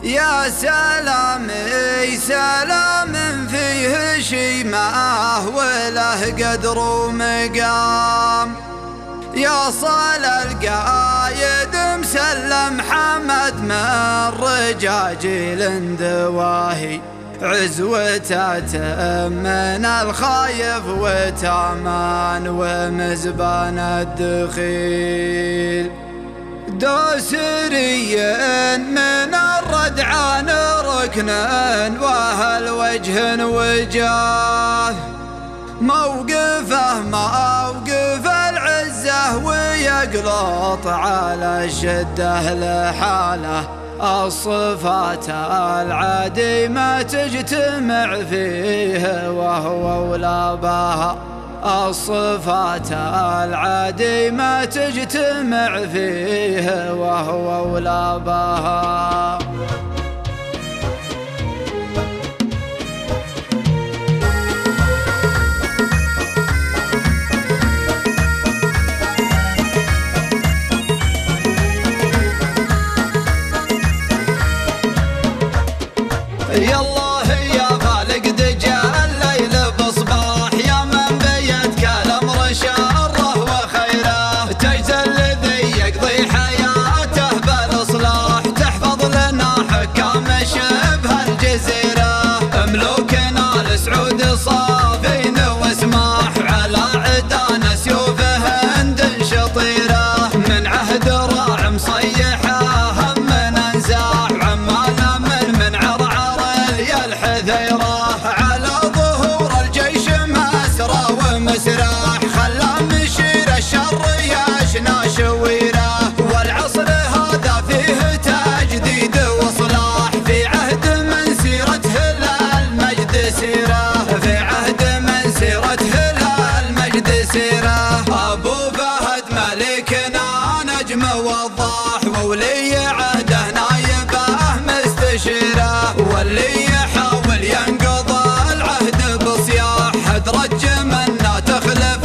يا سلامي سلام فيه شيماه وله قدر ومقام. يا صال القايد مسلم حمد من رجاجيل دواهي، عزوته تأمن الخايف وتامان ومزبان الدخيل. دوسري من الردعان ركن واهل وجه وجاه، موقفه موقف العزة ويقلط على الشدة لحاله. الصفات العديمة تجتمع فيه وهو ولا بها، الصفات العديمة تجتمع فيه وهو ولا بها. يالله يا خالق دجى الليل بصباح، يا من بيدك الامر شره وخيره، تجزى الذي يقضي حياته بالاصلاح، تحفظ لنا حكام شبه الجزيره، ملوكنا السعود صافين واسماح، على عدانا سيوفه هند شطيره، من عهد راع مصيحه هم انزاح، عماله من عرعر الحذيره، على ظهور الجيش مسرى ومسراح، خلى مشير الشر يشنى شويره، والعصر هذا فيه تجديد واصلاح، في عهد من سيرته المجد سيره، في عهد من سيرته المجد سيره. ابو فهد ملكنا نجم وضاح، وولي عهده نايبه مستشيره، واللي يحاول ينقض العهد بصياح، ادرج منا تخلف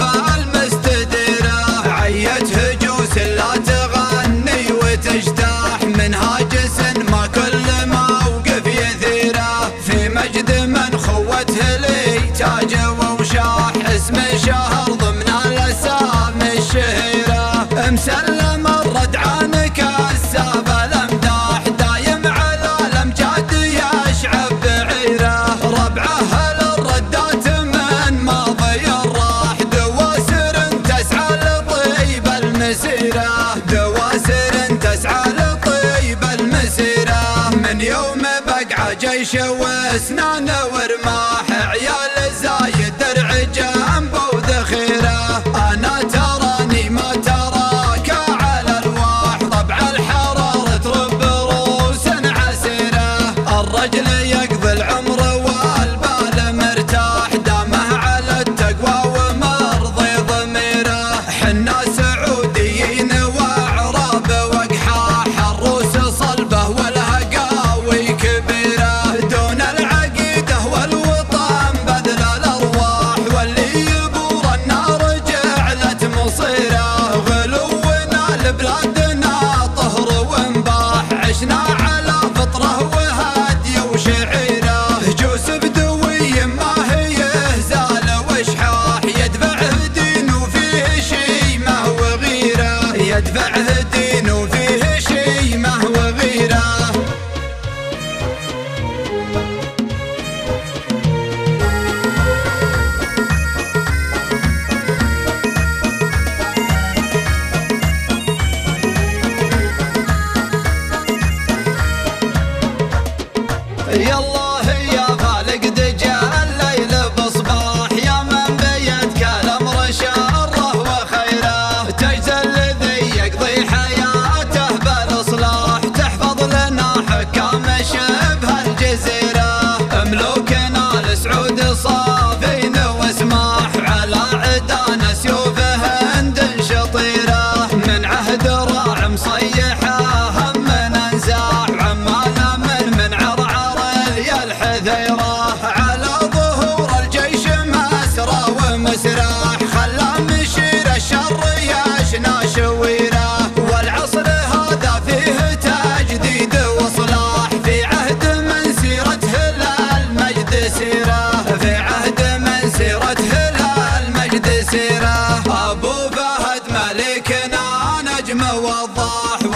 المستديره، عيت هجوس لا تغني وتجتاح، من هاجس ما كل موقف يثيره، في مجد من خوته لي تاج ووشاح، اسم شهر ضمن الاسامي الشهيره، مسلم الردعان كالساب الامداح، دايم على الامجاد يشعب بعيره، ربعه للردات من ماضي الراح، دواسر تسعى لطيب المسيره، دواسر تسعى لطيب المسيره، من يوم بقع جيش واسنان ورماح، عيال زايد درع جنب وذخيره، انا تراني ما تراك على الواح، طبع الحراره ترب روس عسيره، الرجل يقضي العمر والبال مرتاح، دامه على التقوى ومرضي ضميره، حنا سعوديين واعراب واقحاح، الروس صلبه والهقاوي كبيره، دون العقيده والوطن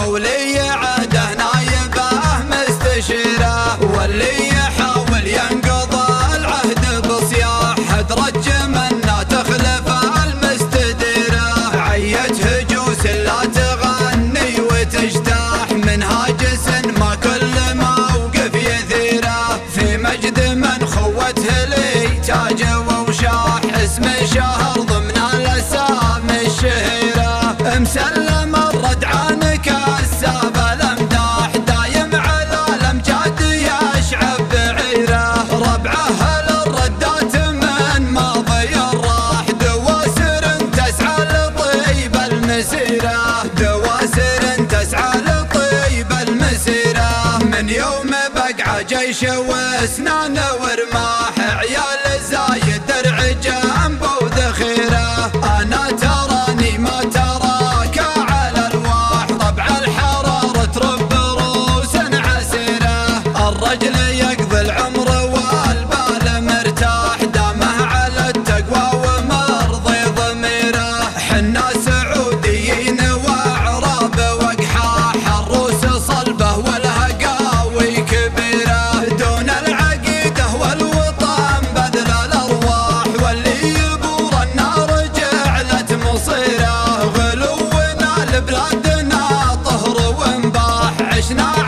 وولي عهده نايبه مستشيره، واللي يحاول ينقض العهد بصياح ترج منا تخلف المستديره. عيت هجوس لا تغني وتجتاح منها جسن ما كل موقف يثيره، في مجد من خوته لي تاج ووشاح اسم شهر ضمن الاسامي الشهيره. مسلم الرد عنك الساب الامداح دايم على الامجاد يشعب بعيره، ربعه للردات من ماضي الراح دواسر تسعى لطيب المسيره، دواسر تسعى لطيب المسيره. من يوم بقعه جيش واسنان ورماح عيال زايد درع جنب وذخيره، انا تراني ما تراك على الواح طبع الحراره ترب روس عسيره. الرجل يقضي العمر والبال مرتاح دامه على التقوى ومرضي ضميره، حنا سعوديين واعراب واقحاح الروس صلبه والها قاوي كبيره، دون العقيده والوطن بذل الارواح واللي يبور النار جعلت مصيره. غلونا لبلادنا طهر وانباح عشنا